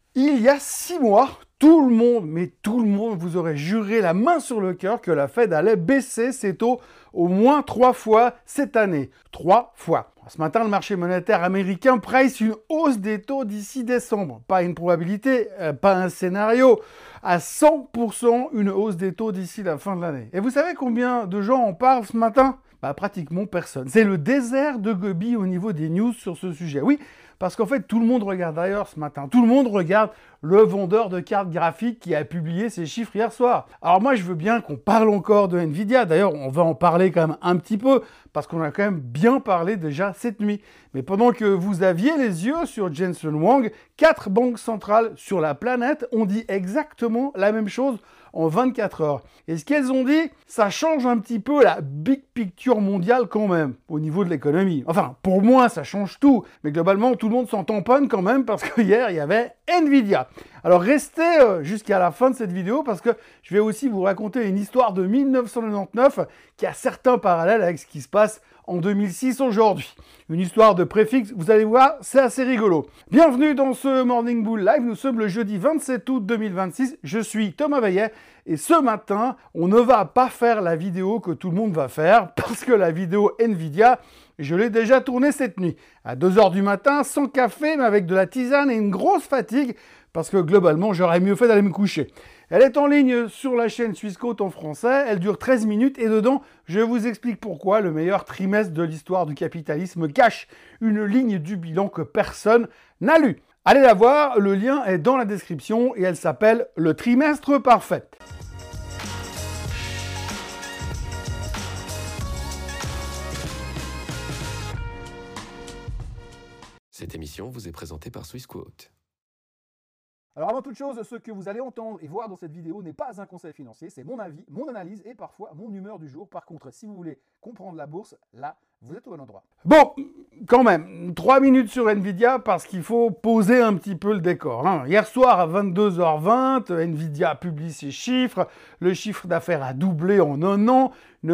Il y a 6 mois, tout le monde, mais tout le monde vous aurait juré la main sur le cœur que la Fed allait baisser ses taux au moins 3 fois cette année. 3 fois. Ce matin, le marché monétaire américain price une hausse des taux d'ici décembre. Pas une probabilité, pas un scénario. À 100% une hausse des taux d'ici la fin de l'année. Et vous savez combien de gens en parlent ce matin ? Pratiquement personne. C'est le désert de Gobi au niveau des news sur ce sujet. Oui, parce qu'en fait, tout le monde regarde d'ailleurs ce matin. Tout le monde regarde le vendeur de cartes graphiques qui a publié ses chiffres hier soir. Alors moi, je veux bien qu'on parle encore de Nvidia. D'ailleurs, on va en parler quand même un petit peu, parce qu'on a quand même bien parlé déjà cette nuit. Mais pendant que vous aviez les yeux sur Jensen Huang, 4 banques centrales sur la planète ont dit exactement la même chose en 24 heures. Et ce qu'elles ont dit, ça change un petit peu la big picture mondiale quand même, au niveau de l'économie. Enfin, pour moi, ça change tout. Mais globalement, tout le monde s'en tamponne quand même, parce que hier, il y avait Nvidia. Alors restez jusqu'à la fin de cette vidéo, parce que je vais aussi vous raconter une histoire de 1999 qui a certains parallèles avec ce qui se passe en 2006 aujourd'hui. Une histoire de préfixe, vous allez voir, c'est assez rigolo. Bienvenue dans ce Morning Bull Live, nous sommes le jeudi 27 août 2026, je suis Thomas Vaillet, et ce matin, on ne va pas faire la vidéo que tout le monde va faire, parce que la vidéo Nvidia, je l'ai déjà tournée cette nuit, à 2h du matin, sans café, mais avec de la tisane et une grosse fatigue, parce que globalement, j'aurais mieux fait d'aller me coucher. Elle est en ligne sur la chaîne Swissquote en français, elle dure 13 minutes et dedans, je vous explique pourquoi le meilleur trimestre de l'histoire du capitalisme cache une ligne du bilan que personne n'a lue. Allez la voir, le lien est dans la description et elle s'appelle « Le trimestre parfait ». Cette émission vous est présentée par Swissquote. Alors avant toute chose, ce que vous allez entendre et voir dans cette vidéo n'est pas un conseil financier, c'est mon avis, mon analyse et parfois mon humeur du jour. Par contre, si vous voulez comprendre la bourse, là, vous êtes au bon endroit. Bon, quand même, 3 minutes sur Nvidia parce qu'il faut poser un petit peu le décor. Hier soir à 22h20, Nvidia publie ses chiffres. Le chiffre d'affaires a doublé en un an,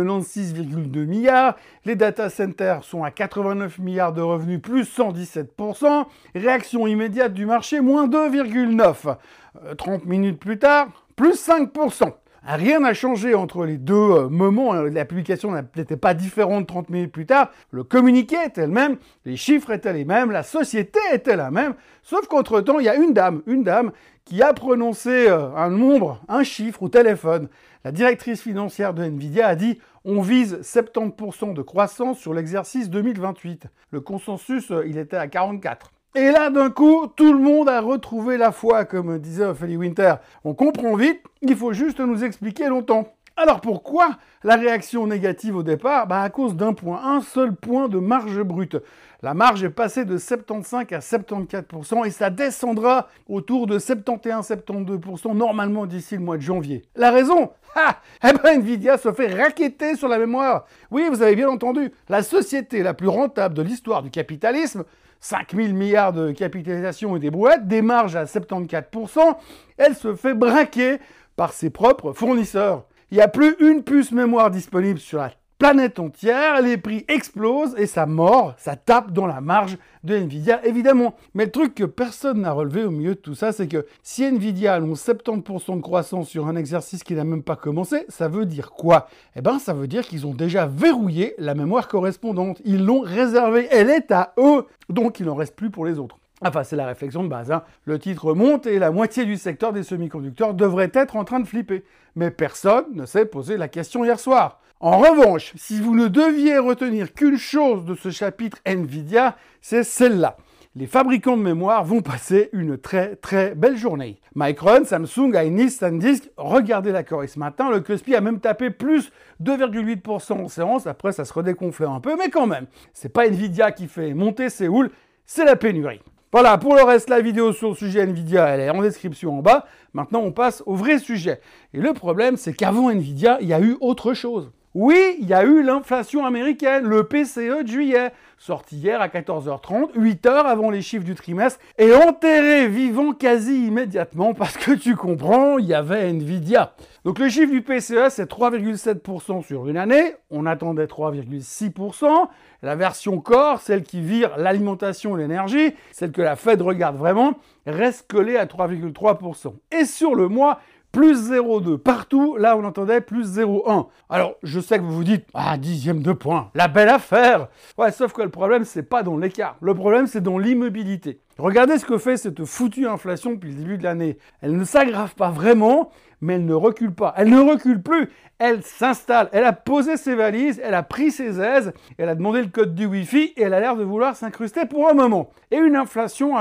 96,2 milliards. Les data centers sont à 89 milliards de revenus, plus 117%. Réaction immédiate du marché, moins 2,9. 30 minutes plus tard, plus 5%. Rien n'a changé entre les deux moments. La publication n'était pas différente 30 minutes plus tard. Le communiqué était le même, les chiffres étaient les mêmes, la société était la même. Sauf qu'entre-temps, il y a une dame qui a prononcé un nombre, un chiffre au téléphone. La directrice financière de Nvidia a dit « On vise 70% de croissance sur l'exercice 2028 ». Le consensus, il était à 44%. Et là, d'un coup, tout le monde a retrouvé la foi, comme disait Ophélie Winter. On comprend vite, il faut juste nous expliquer longtemps. Alors pourquoi la réaction négative au départ ? À cause d'un point, un seul point de marge brute. La marge est passée de 75 à 74% et ça descendra autour de 71-72% normalement d'ici le mois de janvier. La raison ? Nvidia se fait racketter sur la mémoire. Oui, vous avez bien entendu, la société la plus rentable de l'histoire du capitalisme, 5 000 milliards de capitalisation et des brouettes, des marges à 74%, elle se fait braquer par ses propres fournisseurs. Il n'y a plus une puce mémoire disponible sur la planète entière, les prix explosent et ça mord, ça tape dans la marge de Nvidia, évidemment. Mais le truc que personne n'a relevé au milieu de tout ça, c'est que si Nvidia annonce 70% de croissance sur un exercice qui n'a même pas commencé, ça veut dire quoi ? Ça veut dire qu'ils ont déjà verrouillé la mémoire correspondante. Ils l'ont réservée, elle est à eux, donc il n'en reste plus pour les autres. Enfin, c'est la réflexion de base. Le titre monte et la moitié du secteur des semi-conducteurs devrait être en train de flipper. Mais personne ne s'est posé la question hier soir. En revanche, si vous ne deviez retenir qu'une chose de ce chapitre Nvidia, c'est celle-là. Les fabricants de mémoire vont passer une très très belle journée. Micron, Samsung, Hynix, SanDisk, regardez l'accord ce matin, le Kospi a même tapé plus 2,8% en séance, après ça se redéconflait un peu, mais quand même, c'est pas Nvidia qui fait monter Séoul, c'est la pénurie. Voilà, pour le reste, la vidéo sur le sujet Nvidia, elle est en description en bas. Maintenant, on passe au vrai sujet. Et le problème, c'est qu'avant Nvidia, il y a eu autre chose. Oui, il y a eu l'inflation américaine, le PCE de juillet, sorti hier à 14h30, 8 heures avant les chiffres du trimestre, et enterré vivant quasi immédiatement parce que tu comprends, il y avait Nvidia. Donc le chiffre du PCE, c'est 3,7% sur une année, on attendait 3,6%. La version Core, celle qui vire l'alimentation et l'énergie, celle que la Fed regarde vraiment, reste collée à 3,3%. Et sur le mois, plus 0,2. Partout, là, on entendait plus 0,1. Alors, je sais que vous vous dites, dixième de point, la belle affaire. Ouais, sauf que le problème, c'est pas dans l'écart. Le problème, c'est dans l'immobilité. Regardez ce que fait cette foutue inflation depuis le début de l'année. Elle ne s'aggrave pas vraiment, mais elle ne recule pas. Elle ne recule plus. Elle s'installe. Elle a posé ses valises, elle a pris ses aises, elle a demandé le code du Wi-Fi et elle a l'air de vouloir s'incruster pour un moment. Et une inflation à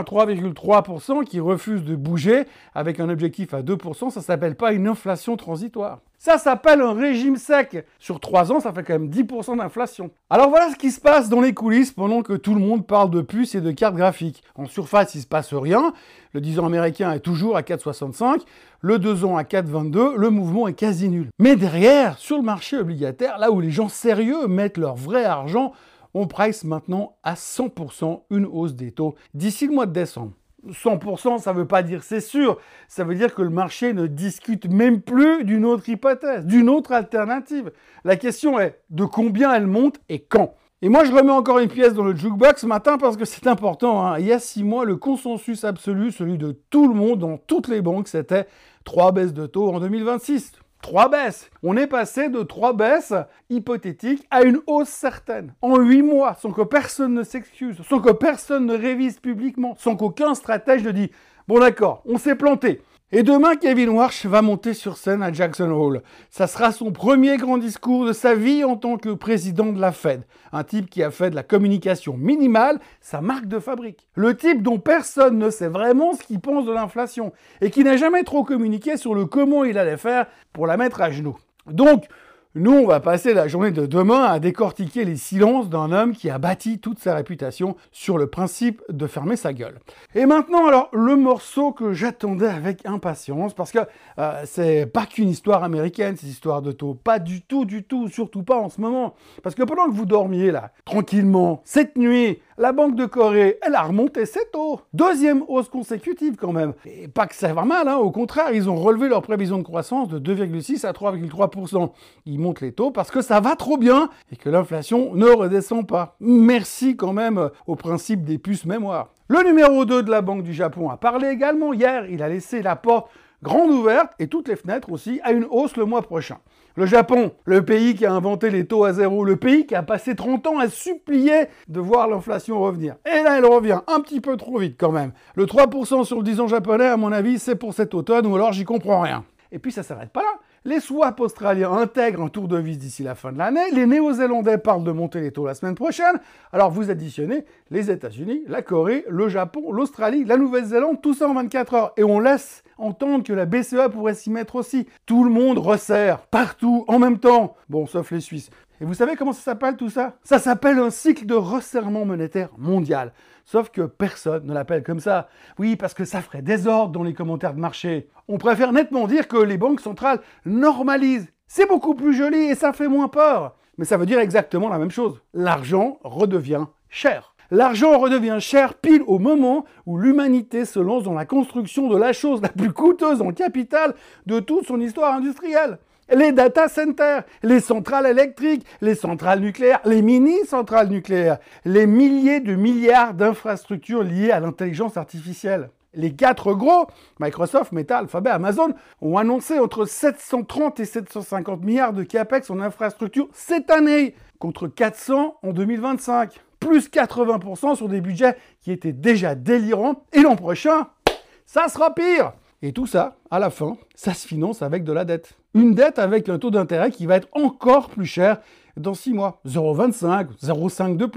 3,3% qui refuse de bouger avec un objectif à 2%, ça s'appelle pas une inflation transitoire. Ça s'appelle un régime sec. Sur 3 ans, ça fait quand même 10% d'inflation. Alors voilà ce qui se passe dans les coulisses pendant que tout le monde parle de puces et de cartes graphiques. En surface, il se passe rien. Le 10 ans américain est toujours à 4,65. Le 2 ans à 4,22. Le mouvement est quasi nul. Mais derrière, sur le marché obligataire, là où les gens sérieux mettent leur vrai argent, on price maintenant à 100% une hausse des taux d'ici le mois de décembre. 100%, ça ne veut pas dire c'est sûr. Ça veut dire que le marché ne discute même plus d'une autre hypothèse, d'une autre alternative. La question est de combien elle monte et quand. Et moi, je remets encore une pièce dans le jukebox ce matin parce que c'est important. Il y a 6 mois, le consensus absolu, celui de tout le monde, dans toutes les banques, c'était 3 baisses de taux en 2026. 3 baisses. On est passé de 3 baisses hypothétiques à une hausse certaine. En 8 mois, sans que personne ne s'excuse, sans que personne ne révise publiquement, sans qu'aucun stratège ne dise « Bon d'accord, on s'est planté ». Et demain, Kevin Warsh va monter sur scène à Jackson Hole. Ça sera son premier grand discours de sa vie en tant que président de la Fed. Un type qui a fait de la communication minimale sa marque de fabrique. Le type dont personne ne sait vraiment ce qu'il pense de l'inflation et qui n'a jamais trop communiqué sur le comment il allait faire pour la mettre à genoux. Donc, nous, on va passer la journée de demain à décortiquer les silences d'un homme qui a bâti toute sa réputation sur le principe de fermer sa gueule. Et maintenant, alors, le morceau que j'attendais avec impatience, parce que c'est pas qu'une histoire américaine, cette histoire de taux. Pas du tout, surtout pas en ce moment. Parce que pendant que vous dormiez là, tranquillement, cette nuit, la Banque de Corée, elle a remonté ses taux. Deuxième hausse consécutive quand même. Et pas que ça va mal, au contraire, ils ont relevé leur prévision de croissance de 2,6 à 3,3%. Ils montent les taux parce que ça va trop bien et que l'inflation ne redescend pas. Merci quand même au principe des puces mémoire. Le numéro 2 de la Banque du Japon a parlé également hier. Il a laissé la porte grande ouverte et toutes les fenêtres aussi à une hausse le mois prochain. Le Japon, le pays qui a inventé les taux à zéro, le pays qui a passé 30 ans à supplier de voir l'inflation revenir. Et là, elle revient un petit peu trop vite quand même. Le 3% sur le 10 ans japonais, à mon avis, c'est pour cet automne ou alors j'y comprends rien. Et puis ça s'arrête pas là. Les swaps australiens intègrent un tour de vis d'ici la fin de l'année. Les Néo-Zélandais parlent de monter les taux la semaine prochaine. Alors vous additionnez les États-Unis, la Corée, le Japon, l'Australie, la Nouvelle-Zélande, tout ça en 24 heures. Et on laisse entendre que la BCE pourrait s'y mettre aussi. Tout le monde resserre, partout, en même temps. Bon, sauf les Suisses. Et vous savez comment ça s'appelle tout ça? Ça s'appelle un cycle de resserrement monétaire mondial. Sauf que personne ne l'appelle comme ça. Oui, parce que ça ferait désordre dans les commentaires de marché. On préfère nettement dire que les banques centrales normalisent. C'est beaucoup plus joli et ça fait moins peur. Mais ça veut dire exactement la même chose. L'argent redevient cher. L'argent redevient cher pile au moment où l'humanité se lance dans la construction de la chose la plus coûteuse en capital de toute son histoire industrielle. Les data centers, les centrales électriques, les centrales nucléaires, les mini-centrales nucléaires, les milliers de milliards d'infrastructures liées à l'intelligence artificielle. Les 4 gros, Microsoft, Meta, Alphabet, Amazon, ont annoncé entre 730 et 750 milliards de capex en infrastructure cette année, contre 400 en 2025. Plus 80% sur des budgets qui étaient déjà délirants. Et l'an prochain, ça sera pire. Et tout ça, à la fin, ça se finance avec de la dette. Une dette avec un taux d'intérêt qui va être encore plus cher dans 6 mois. 0,25, 0,5 de plus.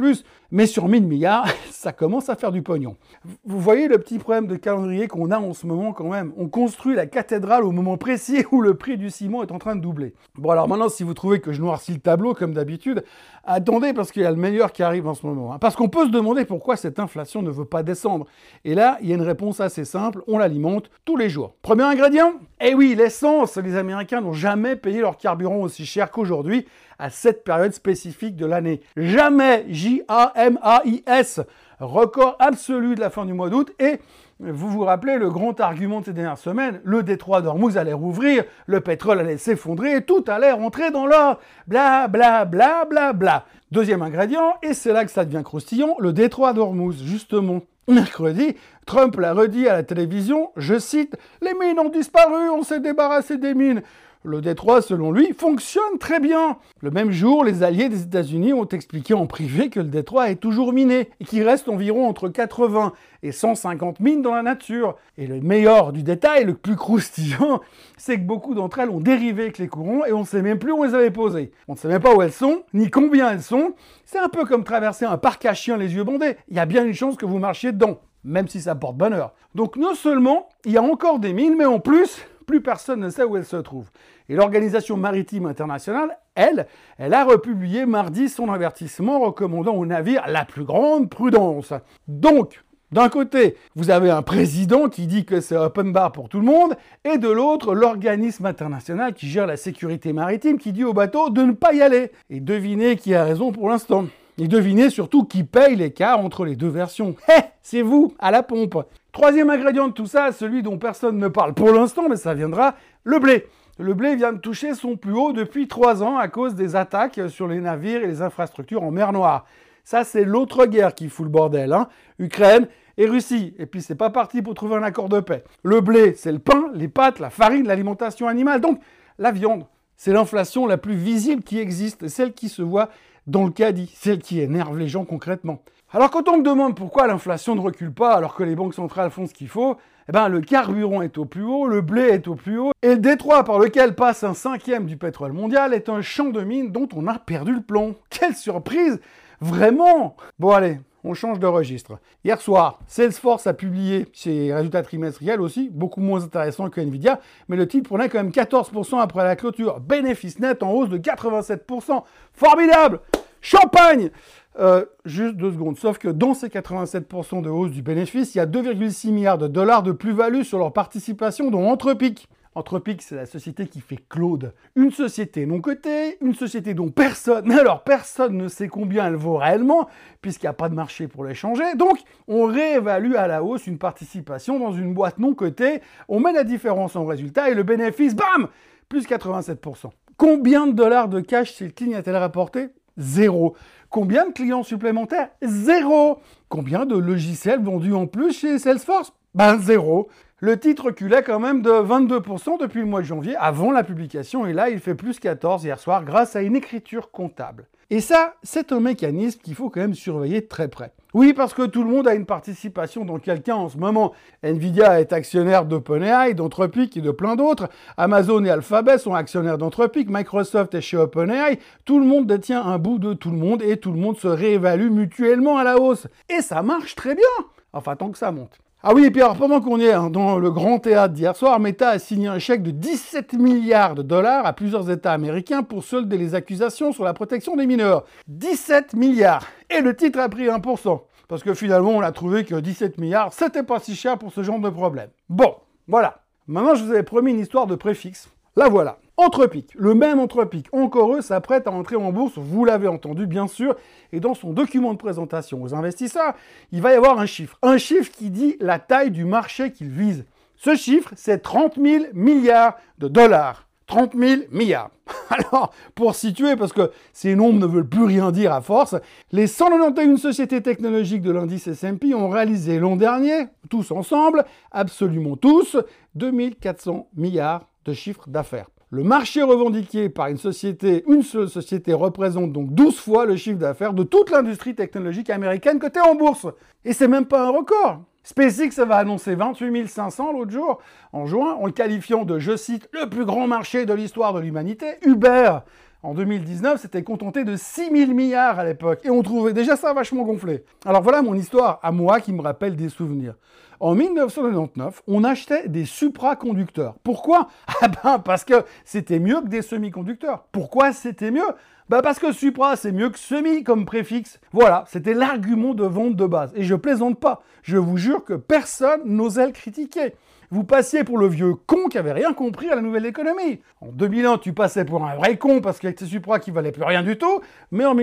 Mais sur 1000 milliards, ça commence à faire du pognon. Vous voyez le petit problème de calendrier qu'on a en ce moment quand même. On construit la cathédrale au moment précis où le prix du ciment est en train de doubler. Bon alors maintenant, si vous trouvez que je noircis le tableau comme d'habitude, attendez parce qu'il y a le meilleur qui arrive en ce moment. Parce qu'on peut se demander pourquoi cette inflation ne veut pas descendre. Et là, il y a une réponse assez simple, on l'alimente tous les jours. Premier ingrédient, eh oui, l'essence. Les Américains n'ont jamais payé leur carburant aussi cher qu'aujourd'hui à cette période spécifique de l'année. Jamais, J-A-M-A-I-S, record absolu de la fin du mois d'août. Et vous vous rappelez le grand argument de ces dernières semaines, le détroit d'Ormuz allait rouvrir, le pétrole allait s'effondrer, et tout allait rentrer dans l'ordre. Bla bla bla bla bla. Deuxième ingrédient, et c'est là que ça devient croustillant, le détroit d'Ormuz, justement. Mercredi, Trump l'a redit à la télévision, je cite, « Les mines ont disparu, on s'est débarrassé des mines ». Le détroit, selon lui, fonctionne très bien. Le même jour, les alliés des États-Unis ont expliqué en privé que le détroit est toujours miné et qu'il reste environ entre 80 et 150 mines dans la nature. Et le meilleur du détail, le plus croustillant, c'est que beaucoup d'entre elles ont dérivé avec les courants et on ne sait même plus où elles avaient posé. On ne sait même pas où elles sont, ni combien elles sont. C'est un peu comme traverser un parc à chiens les yeux bandés. Il y a bien une chance que vous marchiez dedans, même si ça porte bonheur. Donc non seulement, il y a encore des mines, mais en plus personne ne sait où elles se trouvent. Et l'Organisation maritime internationale, elle a republié mardi son avertissement recommandant aux navires la plus grande prudence. Donc, d'un côté, vous avez un président qui dit que c'est open bar pour tout le monde, et de l'autre, l'organisme international qui gère la sécurité maritime qui dit aux bateaux de ne pas y aller. Et devinez qui a raison pour l'instant. Et devinez surtout qui paye l'écart entre les deux versions. C'est vous, à la pompe. Troisième ingrédient de tout ça, celui dont personne ne parle pour l'instant, mais ça viendra, le blé. Le blé vient de toucher son plus haut depuis 3 ans à cause des attaques sur les navires et les infrastructures en mer Noire. Ça, c'est l'autre guerre qui fout le bordel, hein. Ukraine et Russie. Et puis, c'est pas parti pour trouver un accord de paix. Le blé, c'est le pain, les pâtes, la farine, l'alimentation animale. Donc, la viande, c'est l'inflation la plus visible qui existe, celle qui se voit dans le caddie, celle qui énerve les gens concrètement. Alors quand on me demande pourquoi l'inflation ne recule pas alors que les banques centrales font ce qu'il faut, eh ben le carburant est au plus haut, le blé est au plus haut, et le détroit par lequel passe 1/5 du pétrole mondial est un champ de mines dont on a perdu le plomb. Quelle surprise! Vraiment! Bon allez, on change de registre. Hier soir, Salesforce a publié ses résultats trimestriels aussi, beaucoup moins intéressants que Nvidia, mais le titre prenait quand même 14% après la clôture. Bénéfice net en hausse de 87%. Formidable! Champagne! Juste 2 secondes. Sauf que dans ces 87% de hausse du bénéfice, il y a 2,6 milliards de dollars de plus-value sur leur participation dans Entrepic. Entrepic, c'est la société qui fait Claude. Une société non cotée, une société dont personne ne sait combien elle vaut réellement, puisqu'il n'y a pas de marché pour l'échanger. Donc, on réévalue à la hausse une participation dans une boîte non cotée, on met la différence en résultat et le bénéfice, bam, plus 87%. Combien de dollars de cash Clean a-t-elle rapporté? 0. Combien de clients supplémentaires? 0. Combien de logiciels vendus en plus chez Salesforce? 0. Le titre reculait quand même de 22% depuis le mois de janvier, avant la publication, et là, il fait plus 14 hier soir grâce à une écriture comptable. Et ça, c'est un mécanisme qu'il faut quand même surveiller de très près. Oui, parce que tout le monde a une participation dans quelqu'un en ce moment. Nvidia est actionnaire d'OpenAI, d'Anthropic et de plein d'autres. Amazon et Alphabet sont actionnaires d'Anthropic. Microsoft est chez OpenAI. Tout le monde détient un bout de tout le monde et tout le monde se réévalue mutuellement à la hausse. Et ça marche très bien. Enfin, tant que ça monte. Ah oui, et puis alors pendant qu'on y est dans le grand théâtre d'hier soir, Meta a signé un chèque de 17 milliards de dollars à plusieurs États américains pour solder les accusations sur la protection des mineurs. 17 milliards! Et le titre a pris 1%. Parce que finalement, on a trouvé que 17 milliards, c'était pas si cher pour ce genre de problème. Bon, voilà. Maintenant, je vous avais promis une histoire de préfixe. La voilà. Entrepic, le même Entrepic, encore eux, s'apprête à entrer en bourse, vous l'avez entendu bien sûr, et dans son document de présentation aux investisseurs, il va y avoir un chiffre qui dit la taille du marché qu'il vise. Ce chiffre, c'est 30 000 milliards de dollars. 30 000 milliards. Alors, pour situer, parce que ces nombres ne veulent plus rien dire à force, les 191 sociétés technologiques de l'indice S&P ont réalisé l'an dernier, tous ensemble, absolument tous, 2400 milliards de chiffre d'affaires. Le marché revendiqué par une seule société représente donc 12 fois le chiffre d'affaires de toute l'industrie technologique américaine cotée en bourse. Et c'est même pas un record. SpaceX va annoncer 28 500 l'autre jour, en juin, en le qualifiant de, je cite, le plus grand marché de l'histoire de l'humanité. Uber En 2019, c'était contenté de 6 000 milliards à l'époque, et on trouvait déjà ça vachement gonflé. Alors voilà mon histoire à moi qui me rappelle des souvenirs. En 1999, on achetait des supraconducteurs. Pourquoi? Ah ben parce que c'était mieux que des semi-conducteurs. Pourquoi c'était mieux? Parce que supra, c'est mieux que semi comme préfixe. Voilà, c'était l'argument de vente de base. Et je plaisante pas. Je vous jure que personne n'osait le critiquer. Vous passiez pour le vieux con qui avait rien compris à la nouvelle économie. En 2001, tu passais pour un vrai con parce qu'avec tes supra qui valaient plus rien du tout. Mais en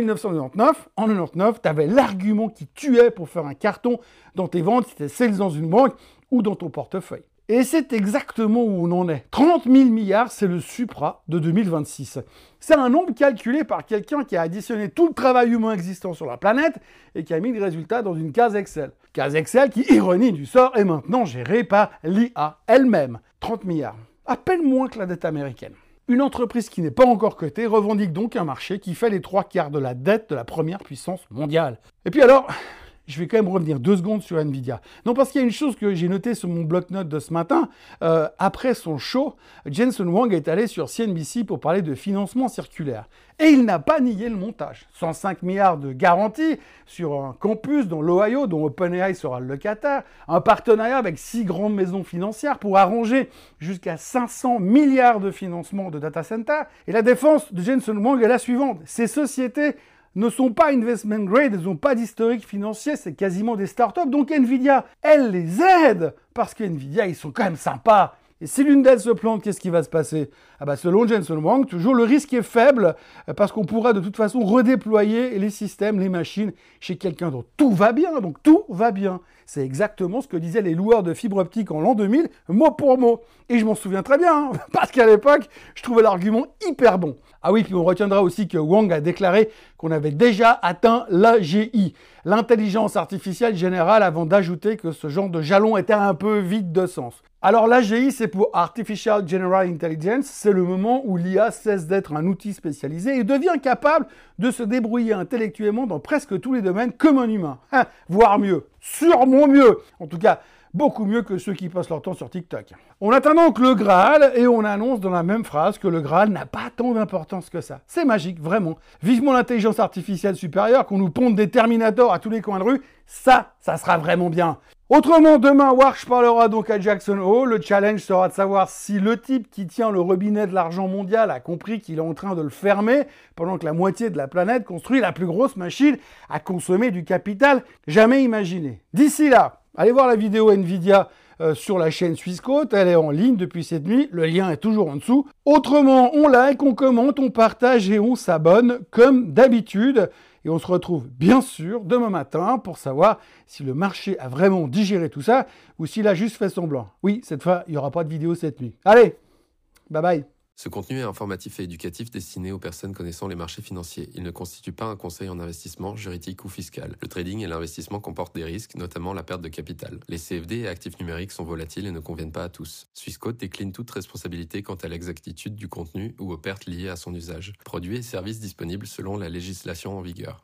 1999, t'avais l'argument qui tuait pour faire un carton dans tes ventes, si t'es sales dans une banque ou dans ton portefeuille. Et c'est exactement où on en est. 30 000 milliards, c'est le supra de 2026. C'est un nombre calculé par quelqu'un qui a additionné tout le travail humain existant sur la planète et qui a mis le résultat dans une case Excel. Case Excel qui, ironie du sort, est maintenant gérée par l'IA elle-même. 30 milliards. À peine moins que la dette américaine. Une entreprise qui n'est pas encore cotée revendique donc un marché qui fait les 3/4 de la dette de la première puissance mondiale. Et puis alors... je vais quand même revenir 2 secondes sur Nvidia. Non, parce qu'il y a une chose que j'ai notée sur mon bloc-notes de ce matin. Après son show, Jensen Huang est allé sur CNBC pour parler de financement circulaire. Et il n'a pas nié le montage. 105 milliards de garanties sur un campus dans l'Ohio, dont OpenAI sera le locataire. Un partenariat avec 6 grandes maisons financières pour arranger jusqu'à 500 milliards de financement de data center. Et la défense de Jensen Huang est la suivante. Ces sociétés ne sont pas investment grade, elles n'ont pas d'historique financier, c'est quasiment des startups. Donc Nvidia, elle les aide, parce qu'Nvidia, ils sont quand même sympas. Et si l'une d'elles se plante, qu'est-ce qui va se passer? Selon Jensen Huang, toujours le risque est faible, parce qu'on pourra de toute façon redéployer les systèmes, les machines, chez quelqu'un dont tout va bien. Donc tout va bien. C'est exactement ce que disaient les loueurs de fibre optique en l'an 2000, mot pour mot. Et je m'en souviens très bien, parce qu'à l'époque, je trouvais l'argument hyper bon. Ah oui, puis on retiendra aussi que Huang a déclaré qu'on avait déjà atteint l'AGI, l'intelligence artificielle générale, avant d'ajouter que ce genre de jalon était un peu vide de sens. Alors l'AGI, c'est pour Artificial General Intelligence, c'est le moment où l'IA cesse d'être un outil spécialisé et devient capable de se débrouiller intellectuellement dans presque tous les domaines comme un humain. Voire mieux, sûrement mieux. En tout cas, beaucoup mieux que ceux qui passent leur temps sur TikTok. On atteint donc le Graal et on annonce dans la même phrase que le Graal n'a pas tant d'importance que ça. C'est magique, vraiment. Vivement l'intelligence artificielle supérieure, qu'on nous ponde des Terminators à tous les coins de rue, ça sera vraiment bien. Autrement, demain, Warsh parlera donc à Jackson Hole. Le challenge sera de savoir si le type qui tient le robinet de l'argent mondial a compris qu'il est en train de le fermer pendant que la moitié de la planète construit la plus grosse machine à consommer du capital jamais imaginé. D'ici là, allez voir la vidéo Nvidia sur la chaîne Swissquote, elle est en ligne depuis cette nuit, le lien est toujours en dessous. Autrement, on like, on commente, on partage et on s'abonne comme d'habitude. Et on se retrouve bien sûr demain matin pour savoir si le marché a vraiment digéré tout ça ou s'il a juste fait semblant. Oui, cette fois, il n'y aura pas de vidéo cette nuit. Allez, bye bye. Ce contenu est informatif et éducatif destiné aux personnes connaissant les marchés financiers. Il ne constitue pas un conseil en investissement, juridique ou fiscal. Le trading et l'investissement comportent des risques, notamment la perte de capital. Les CFD et actifs numériques sont volatiles et ne conviennent pas à tous. Swissquote décline toute responsabilité quant à l'exactitude du contenu ou aux pertes liées à son usage. Produits et services disponibles selon la législation en vigueur.